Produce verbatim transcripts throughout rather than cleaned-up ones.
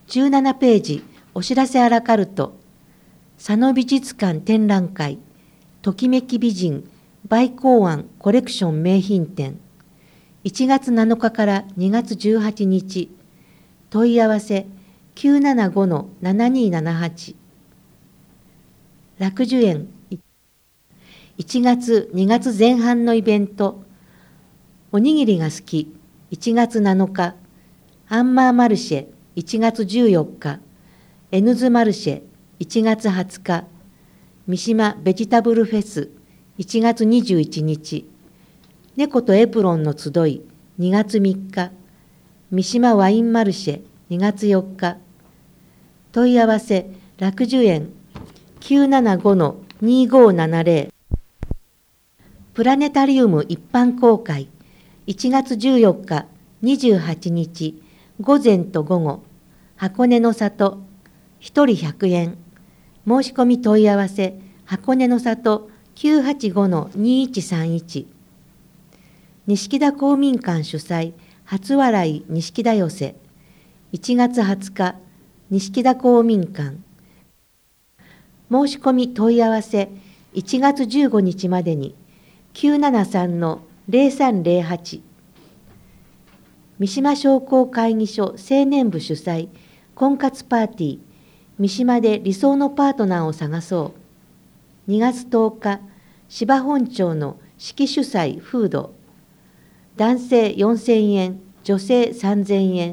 じゅうななページ、お知らせアラカルト、佐野美術館展覧会、ときめき美人、梅光庵コレクション名品展、いちがつなのかからにがつじゅうはちにち、問い合わせ きゅうななごのななにーななはち。楽寿園、いちがつ、にがつぜん半のイベント、おにぎりが好き、いちがつなのか、アンマーマルシェ、いちがつじゅうよっか、エヌズマルシェ、いちがつはつか、三島ベジタブルフェス、いちがつにじゅういちにち、猫とエプロンの集い、にがつみっか、三島ワインマルシェ、にがつよっか、問い合わせ、楽寿園、きゅうななごのにーごーななぜろ、プラネタリウム一般公開、いちがつじゅうよっか、にじゅうはちにち、午前と午後、箱根の里、ひとりひゃくえん、申し込み問い合わせ、箱根の里きゅうはちごのにいちさんいち、錦田公民館主催、初笑い錦田寄せ、いちがつはつか、錦田公民館、申し込み問い合わせ、いちがつじゅうごにちまでに、きゅうななさんのぜろさんぜろはち、三島商工会議所青年部主催、婚活パーティー、三島で理想のパートナーを探そう。にがつとおか、芝本町の式主催フード、男性よんせんえん、女性さんぜんえん。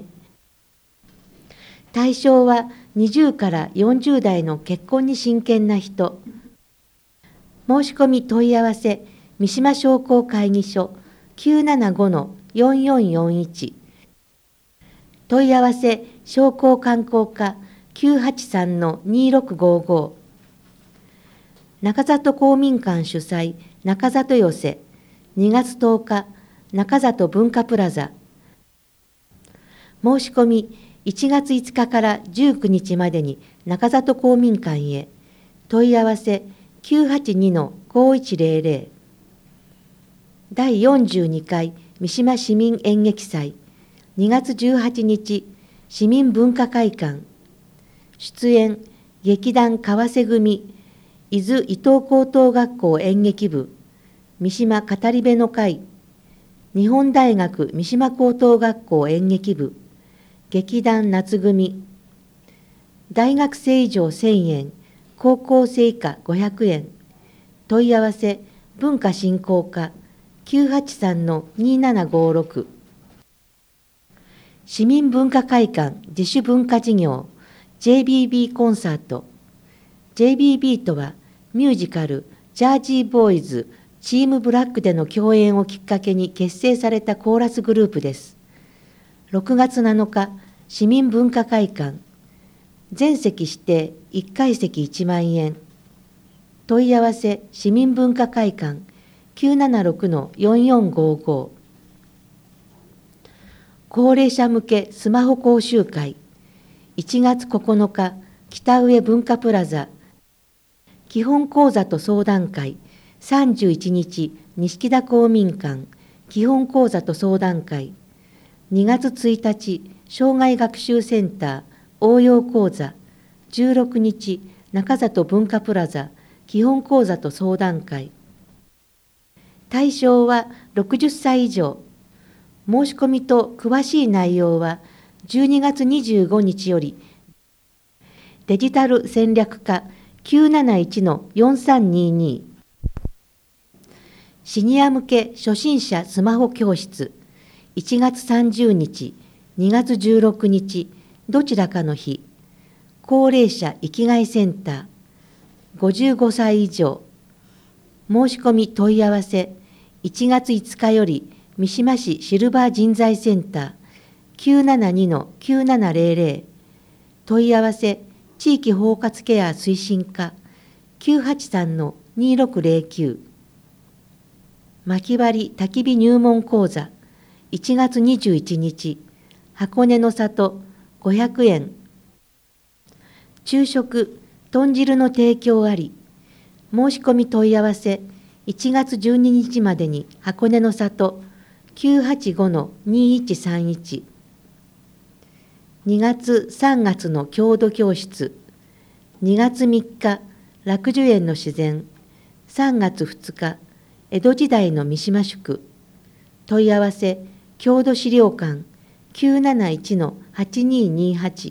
対象はにじゅうからよんじゅうだいの結婚に真剣な人。申し込み問い合わせ、三島商工会議所きゅうななごのよんよんよんいち、問い合わせ商工観光課きゅうはちさんのにろくごご、中里公民館主催中里寄せ、にがつとおか、中里文化プラザ。申し込みいちがついつかからじゅうくにちまでに中里公民館へ。問い合わせきゅうはちにのごいちぜろぜろ。だいよんじゅうにかい三島市民演劇祭、にがつじゅうはちにち、市民文化会館。出演、劇団川瀬組、伊豆伊東高等学校演劇部、三島語り部の会、日本大学三島高等学校演劇部、劇団夏組。大学生以上せんえん、高校生以下ごひゃくえん。問い合わせ、文化振興課きゅうはちさんのにななごろく。市民文化会館自主文化事業 ジェイビービー コンサート。 ジェイビービー とはミュージカルジャージーボーイズチームブラックでの共演をきっかけに結成されたコーラスグループです。ろくがつなのか、市民文化会館、全席指定いっかいせきいちまんえん。問い合わせ市民文化会館きゅうななろくのよんよんごご。高齢者向けスマホ講習会、いちがつここのか、北上文化プラザ、基本講座と相談会、さんじゅういちにち、錦田公民館、基本講座と相談会、にがつついたち、障害学習センター、応用講座、じゅうろくにち、中里文化プラザ、基本講座と相談会。対象はろくじゅっさい以上。申し込みと詳しい内容はじゅうにがつにじゅうごにちよりデジタル戦略課 きゅうなないちのよんさんにーにー、シニア向け初心者スマホ教室いちがつさんじゅうにち、にがつじゅうろくにちどちらかの日、高齢者生きがいセンターごじゅうごさい以上。申し込み問い合わせいちがついつかより三島市シルバー人材センター きゅうななにのきゅうななぜろぜろ。問い合わせ地域包括ケア推進課きゅうはちさんのにろくぜろきゅう。薪割り焚き火入門講座いちがつにじゅういちにち、箱根の里ごひゃくえん。昼食豚汁の提供あり。申し込み問い合わせいちがつじゅうににちまでに箱根の里きゅうはちごのにいちさんいち。 にがつさんがつの郷土教室、にがつみっか楽寿園の自然、さんがつふつか江戸時代の三島宿。問い合わせ郷土資料館 きゅうなないちのはちにーにーはち。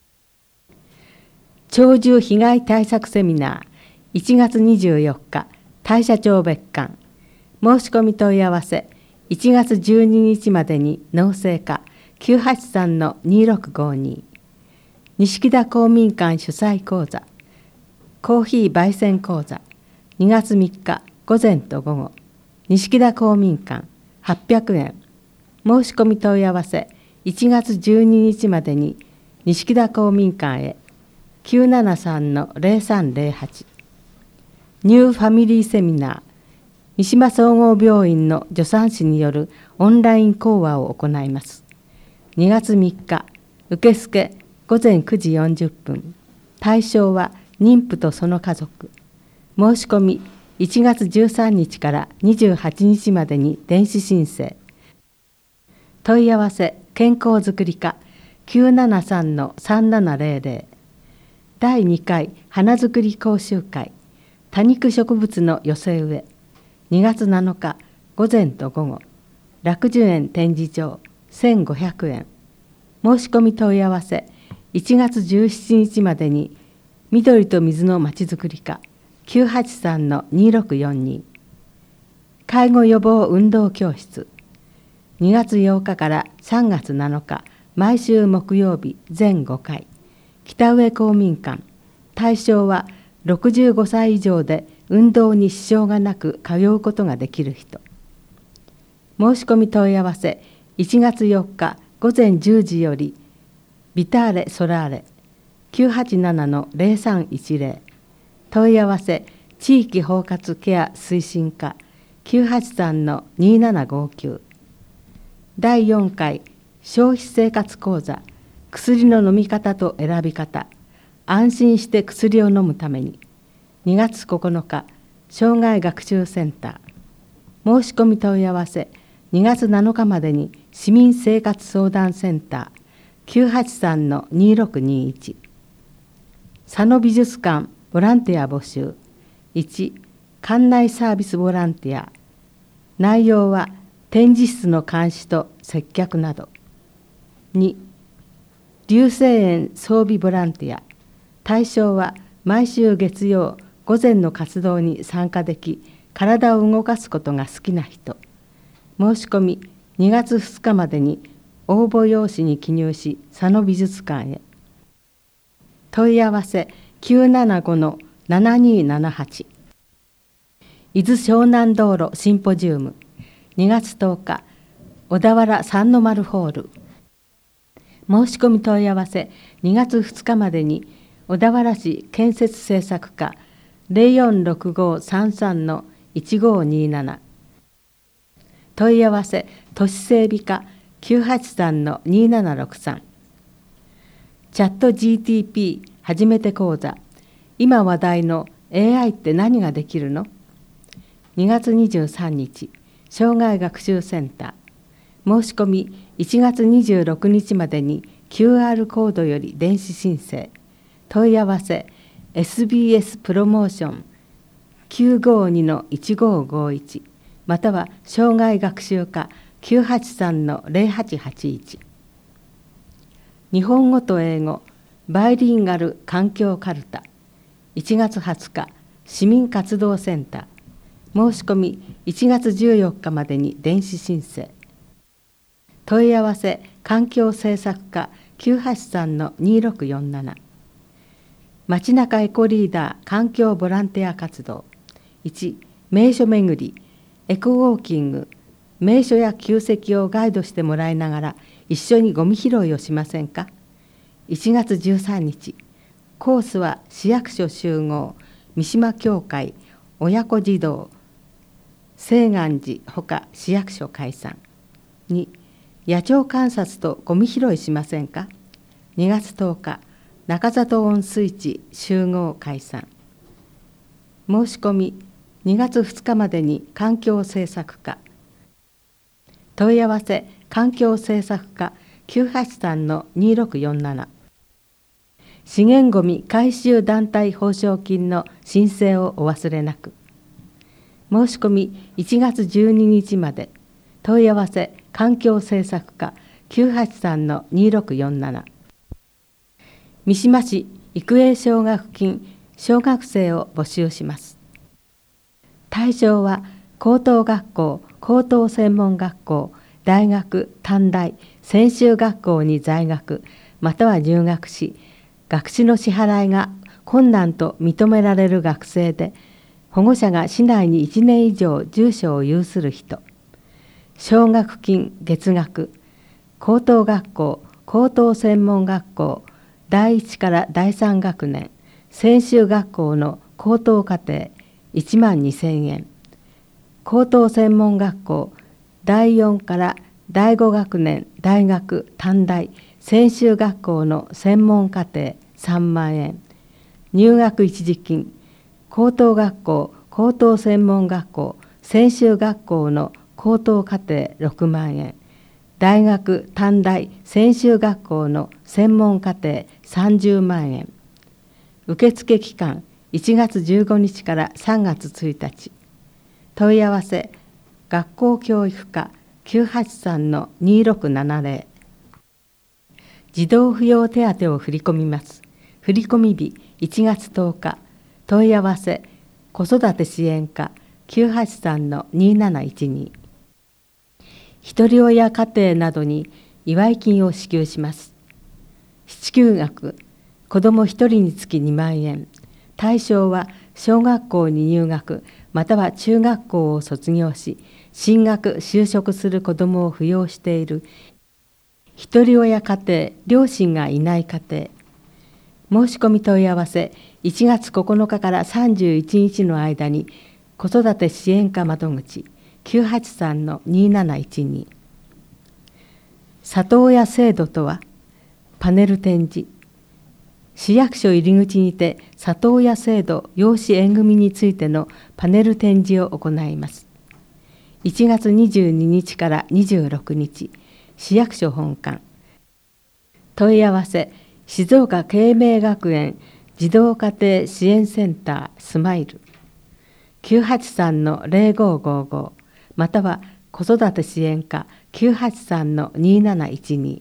鳥獣被害対策セミナーいちがつにじゅうよっか大社町別館。申し込み問い合わせいちがつじゅうににちまでに農政課 きゅうはちさんのにーろくごに。錦田公民館主催講座コーヒー焙煎講座にがつみっか午前と午後。錦田公民館はっぴゃくえん。申し込み問い合わせいちがつじゅうににちまでに錦田公民館へ きゅうななさんのぜろさんぜろはち。ニューファミリーセミナー三島総合病院の助産師によるオンライン講話を行います。にがつみっか受付午前くじよんじゅっぷん。対象は妊婦とその家族。申し込みいちがつじゅうさんにちからにじゅうはちにちまでに電子申請。問い合わせ健康づくり課 きゅうななさんのさんななぜろぜろ。だいにかい花づくり講習会多肉植物の寄せ植えにがつなのか午前と午後。楽寿園展示場せんごひゃくえん。申し込み問い合わせいちがつじゅうしちにちまでに緑と水のまちづくり課 きゅうはちさんのにーろくよんに。介護予防運動教室にがつようかからさんがつなのか毎週木曜日全ごかい。北上公民館。対象はろくじゅうごさい以上で運動に支障がなく通うことができる人。申し込み問い合わせいちがつよっか午前じゅうじよりビターレソラーレ きゅうはちななのぜろさんいちぜろ。問い合わせ地域包括ケア推進課 きゅうはちさんのにーななごきゅう。だいよんかい消費生活講座薬の飲み方と選び方。安心して薬を飲むためににがつここのか障害学習センター。申し込み問い合わせにがつなのかまでに市民生活相談センター きゅうはちさんのにーろくにーいち。佐野美術館ボランティア募集。いち館内サービスボランティア。内容は展示室の監視と接客など。に流星園装備ボランティア。対象は毎週月曜午前の活動に参加でき体を動かすことが好きな人。申し込みにがつふつかまでに応募用紙に記入し佐野美術館へ。問い合わせきゅうななごのななにーななはち。伊豆湘南道路シンポジウムにがつとおか小田原三の丸ホール。申し込み問い合わせにがつふつかまでに小田原市建設政策課 ぜろよんろくごさんさんのいちごにーなな。問い合わせ都市整備課 きゅうはちさんのにーななろくさん。チャット ジーティーピー 初めて講座。今話題の エーアイ って何ができるの？にがつにじゅうさんにち障害学習センター。申し込みいちがつにじゅうろくにちまでに キューアール コードより電子申請。問い合わせ エスビーエス プロモーション きゅうごにのいちごごいち または障害学習課 きゅうはちさんのぜろはちはちいち。日本語と英語バイリンガル環境カルタいちがつはつか市民活動センター。申し込みいちがつじゅうよっかまでに電子申請。問い合わせ環境政策課 きゅうはちさんのにーろくよんなな。街中エコリーダー環境ボランティア活動。いち名所巡りエコウォーキング。名所や旧跡をガイドしてもらいながら一緒にゴミ拾いをしませんか？いちがつじゅうさんにちコースは市役所集合三島教会親子児童清願寺ほか市役所解散。に野鳥観察とゴミ拾いしませんか？にがつとおか中里温水地集合解散。申し込みにがつふつかまでに環境政策課。問い合わせ環境政策課きゅうはちさんのにろくよんなな。資源ごみ回収団体報奨金の申請をお忘れなく。申し込みいちがつじゅうににちまで。問い合わせ環境政策課きゅうはちさんのにろくよんなな。三島市育英奨学金小学生を募集します。対象は高等学校、高等専門学校、大学、短大、専修学校に在学または入学し、学費の支払いが困難と認められる学生で、保護者が市内にいちねん以上住所を有する人、奨学金月額、高等学校、高等専門学校、だいいちからだいさん学年、専修学校の高等課程いちまんにせんえん、高等専門学校、だいよんからだいご学年、大学、短大、専修学校の専門課程さんまんえん、入学一時金、高等学校、高等専門学校、専修学校の高等課程ろくまんえん、大学、短大、専修学校の専門課程さんじゅうまんえん。受付期間いちがつじゅうごにちからさんがつついたち。問い合わせ学校教育課きゅうはちさんのにろくななぜろ。児童扶養手当を振り込みます。振込日いちがつとおか。問い合わせ子育て支援課きゅうはちさんのになないちに。ひとり親家庭などに祝い金を支給します。支給額、子どもひとりにつきにまんえん。対象は小学校に入学または中学校を卒業し、進学・就職する子どもを扶養しているひとり親家庭、両親がいない家庭。申し込み問い合わせいちがつここのかからさんじゅういちにちの間に子育て支援課窓口きゅうはちさんのになないちに。里親制度とは、パネル展示。市役所入り口にて里親制度養子縁組についてのパネル展示を行います。いちがつにじゅうににちからにじゅうろくにち、市役所本館。問い合わせ静岡啓明学園児童家庭支援センタースマイルきゅうはちさんのぜろごごごまたは子育て支援課きゅうはちさんのになないちに。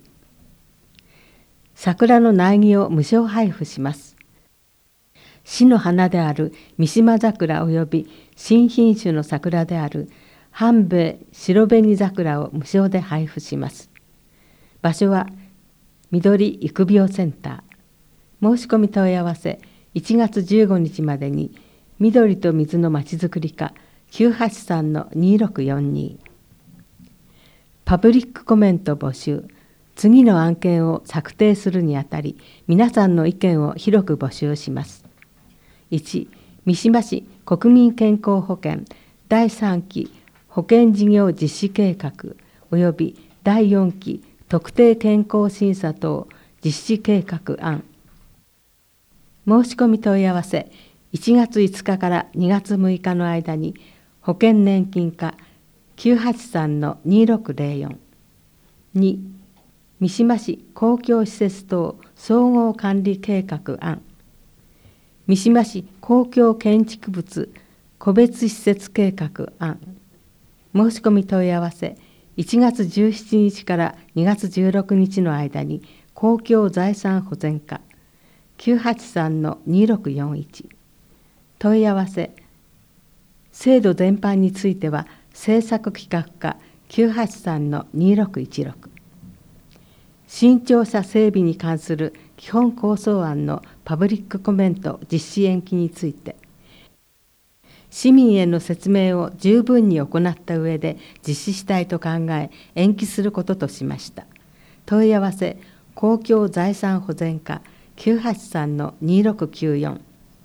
桜の苗木を無償配布します。市の花である三島桜および新品種の桜である半兵衛白紅桜を無償で配布します。場所は緑育苗センター。申し込み問い合わせいちがつじゅうごにちまでに緑と水のまちづくり課きゅうはちさんのにろくよんに。パブリックコメント募集。次の案件を策定するにあたり、皆さんの意見を広く募集します。いち、三島市国民健康保険だいさんき保険事業実施計画及びだいよんき特定健康審査等実施計画案。申し込み問い合わせいちがついつかからにがつむいかの間に保険年金課きゅうはちさんのにろくぜろよん。に、三島市公共施設等総合管理計画案。三島市公共建築物個別施設計画案。申し込み問い合わせいちがつじゅうしちにちからにがつじゅうろくにちの間に公共財産保全課きゅうはちさんのにろくよんいち。問い合わせ制度全般については政策企画課きゅうはちさんのにろくいちろく。新庁舎整備に関する基本構想案のパブリックコメント実施延期について、市民への説明を十分に行った上で実施したいと考え、延期することとしました。問い合わせ公共財産保全課きゅうはちさんのにろくきゅうよん。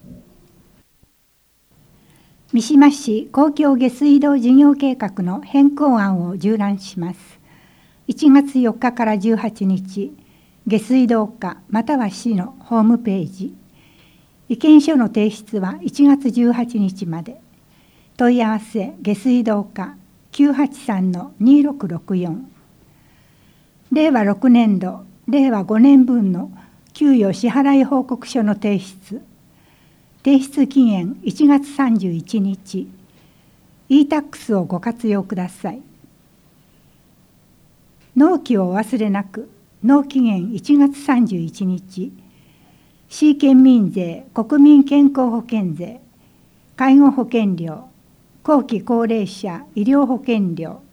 三島市公共下水道事業計画の変更案を縦覧します。いちがつよっかからじゅうはちにち、下水道課または市のホームページ。意見書の提出はいちがつじゅうはちにちまで。問い合わせ下水道課きゅうはちさんのにろくろくよん。 れいわろくねんど、れいわごねんぶんの給与支払い報告書の提出。提出期限いちがつさんじゅういちにち。イータックス をご活用ください。納期をお忘れなく。納期限いちがつさんじゅういちにち。市県民税、国民健康保険税、介護保険料、後期高齢者医療保険料。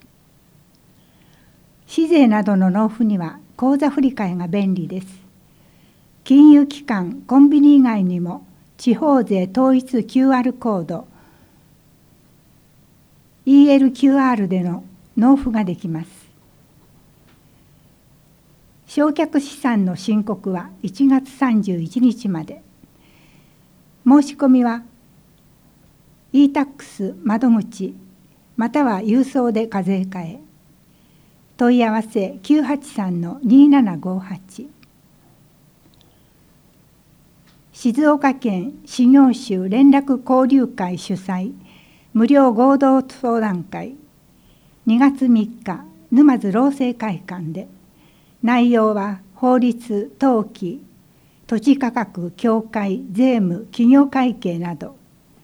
市税などの納付には口座振替が便利です。金融機関、コンビニ以外にも地方税統一 キューアール コード イーエルキューアール での納付ができます。償却資産の申告はいちがつさんじゅういちにちまで。申し込みは イータックス 窓口または郵送で課税課へ。問い合わせ きゅうはちさんのにななごはち。静岡県始業種連絡交流会主催無料合同相談会にがつみっか沼津労政会館で。内容は法律、登記、土地価格、協会、税務、企業会計など。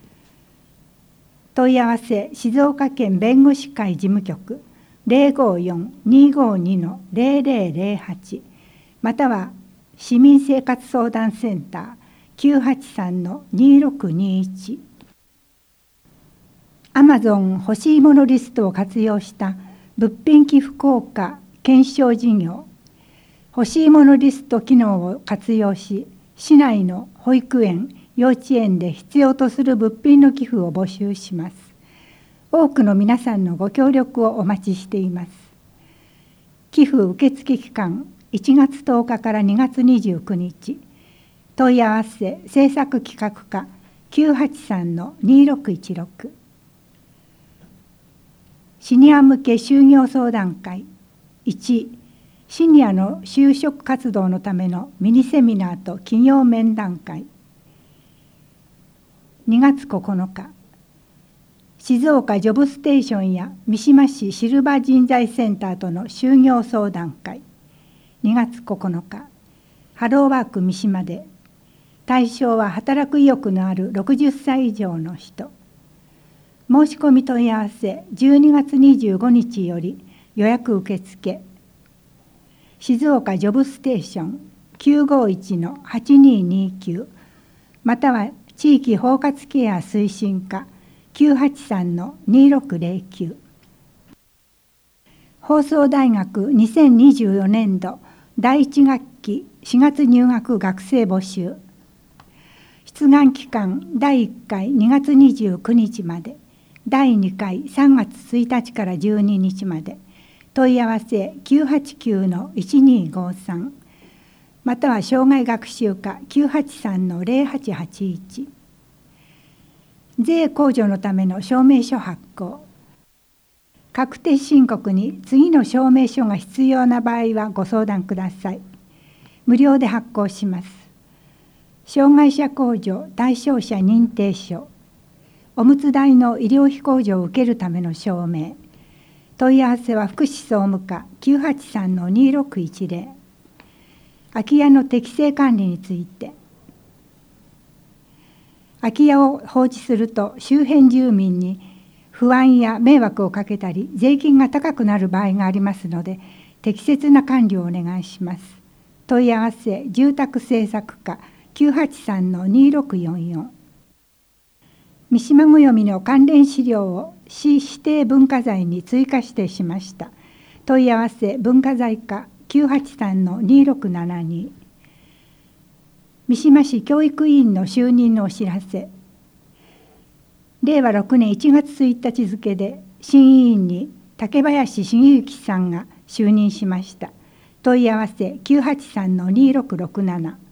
問い合わせ静岡県弁護士会事務局 ゼロごよん にごに の ゼロゼロゼロはち または市民生活相談センター きゅうはちさんのにろくにいち。アマゾン欲しいものリストを活用した物品寄付効果検証事業。欲しいものリスト機能を活用し、市内の保育園、幼稚園で必要とする物品の寄付を募集します。多くの皆さんのご協力をお待ちしています。寄付受付期間いちがつとおかからにがつにじゅうくにち。問い合わせ制作企画課 きゅうはちさんのにろくいちろく。シニア向け就業相談会いち。シニアの就職活動のためのミニセミナーと企業面談会。にがつここのか、静岡ジョブステーションや三島市シルバー人材センターとの就業相談会。にがつここのか、ハローワーク三島で。対象は働く意欲のあるろくじゅっさい以上の人。申し込み問い合わせじゅうにがつにじゅうごにちより予約受付。静岡ジョブステーション きゅうごいちのはちににきゅう または地域包括ケア推進課 きゅうはちさんのにろくゼロきゅう。放送大学にせんにじゅうよねんどだいいちがっきしがつ入学学生募集。出願期間だいいっかいにがつにじゅうくにちまで、だいにかいさんがつついたちからじゅうににちまで。問い合わせ きゅうはちきゅうのいちにごさん または障害学習課 きゅうはちさんのゼロはちはちいち。税控除のための証明書発行。確定申告に次の証明書が必要な場合はご相談ください。無料で発行します。障害者控除対象者認定書。おむつ代の医療費控除を受けるための証明。問い合わせは福祉総務課 きゅうはちさんのにろくいちゼロ。空き家の適正管理について。空き家を放置すると周辺住民に不安や迷惑をかけたり税金が高くなる場合がありますので、適切な管理をお願いします。問い合わせ住宅政策課 きゅうはちさんのにろくよんよん。三島暦の関連資料を市指定文化財に追加指定しました。問い合わせ文化財課 きゅうはちさんのにろくななに。三島市教育委員の就任のお知らせ。れいわろくねんいちがつついたち付で新委員に竹林茂之さんが就任しました。問い合わせきゅうはちさんのにろくろくなな。